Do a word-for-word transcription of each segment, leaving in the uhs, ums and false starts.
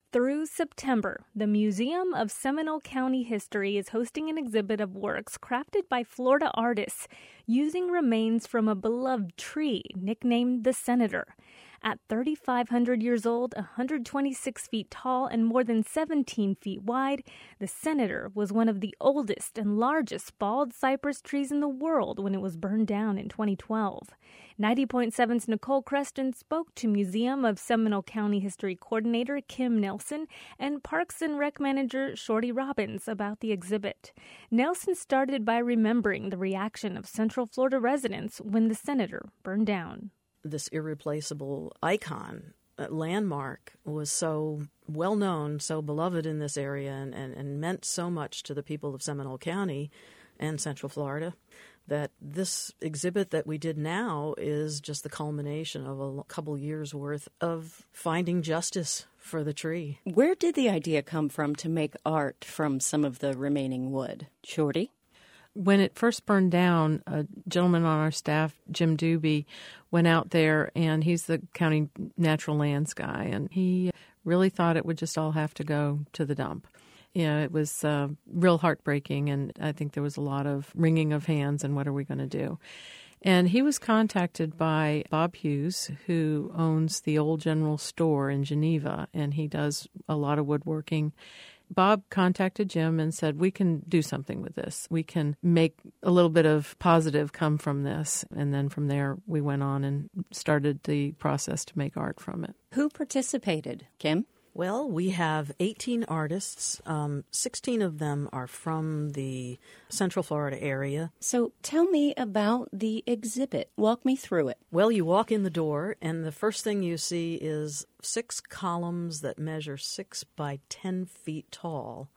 Through September, the Museum of Seminole County History is hosting an exhibit of works crafted by Florida artists using remains from a beloved tree nicknamed the Senator. At thirty-five hundred years old, one hundred twenty-six feet tall, and more than seventeen feet wide, the Senator was one of the oldest and largest bald cypress trees in the world when it was burned down in twenty twelve. ninety point seven's Nicole Creston spoke to Museum of Seminole County History Coordinator Kim Nelson and Parks and Rec Manager Shorty Robbins about the exhibit. Nelson started by remembering the reaction of Central Florida residents when the Senator burned down. This irreplaceable icon, uh, landmark, was so well known, so beloved in this area, and, and, and meant so much to the people of Seminole County and Central Florida, that this exhibit that we did now is just the culmination of a couple years' worth of finding justice for the tree. Where did the idea come from to make art from some of the remaining wood? Shorty? When it first burned down, a gentleman on our staff, Jim Doobie, went out there, and he's the county natural lands guy, and he really thought it would just all have to go to the dump. Yeah, it was uh, real heartbreaking, and I think there was a lot of wringing of hands and what are we going to do? And he was contacted by Bob Hughes, who owns the Old General Store in Geneva, and he does a lot of woodworking. Bob contacted Jim and said, we can do something with this. We can make a little bit of positive come from this. And then from there, we went on and started the process to make art from it. Who participated? Kim? Well, we have eighteen artists. Um, sixteen of them are from the Central Florida area. So tell me about the exhibit. Walk me through it. Well, you walk in the door, and the first thing you see is six columns that measure six by ten feet tall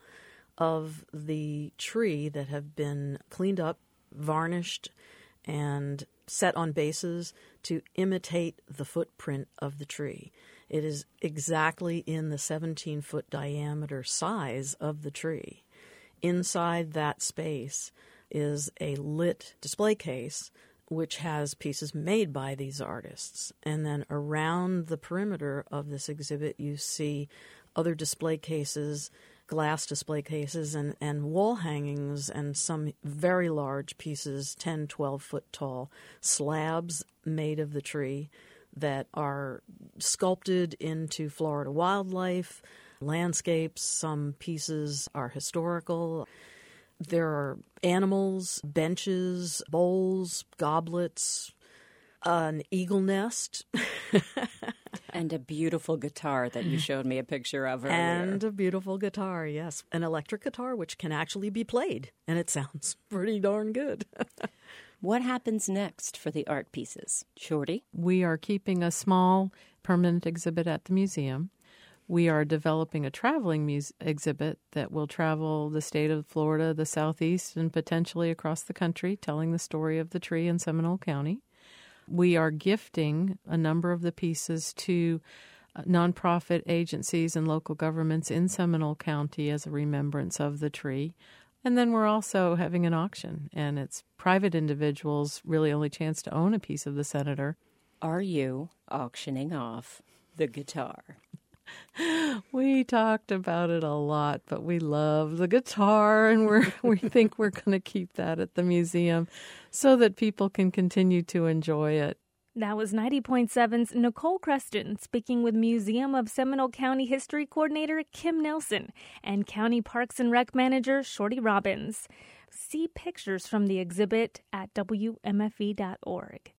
of the tree that have been cleaned up, varnished, and set on bases to imitate the footprint of the tree. It is exactly in the seventeen-foot diameter size of the tree. Inside that space is a lit display case which has pieces made by these artists. And then around the perimeter of this exhibit, you see other display cases, glass display cases, and, and wall hangings, and some very large pieces, ten, twelve foot tall, slabs made of the tree that are sculpted into Florida wildlife, landscapes. Some pieces are historical. There are animals, benches, bowls, goblets, an eagle nest. And a beautiful guitar that you showed me a picture of earlier. And a beautiful guitar, yes. An electric guitar which can actually be played, and it sounds pretty darn good. What happens next for the art pieces? Shorty? We are keeping a small permanent exhibit at the museum. We are developing a traveling muse- exhibit that will travel the state of Florida, the Southeast, and potentially across the country, telling the story of the tree in Seminole County. We are gifting a number of the pieces to nonprofit agencies and local governments in Seminole County as a remembrance of the tree. And then we're also having an auction, and it's private individuals' really only chance to own a piece of the Senator. Are you auctioning off the guitar? We talked about it a lot, but we love the guitar, and we're, we think we're going to keep that at the museum so that people can continue to enjoy it. That was ninety point seven's Nicole Creston speaking with Museum of Seminole County History Coordinator Kim Nelson and County Parks and Rec Manager Shorty Robbins. See pictures from the exhibit at W M F E dot org.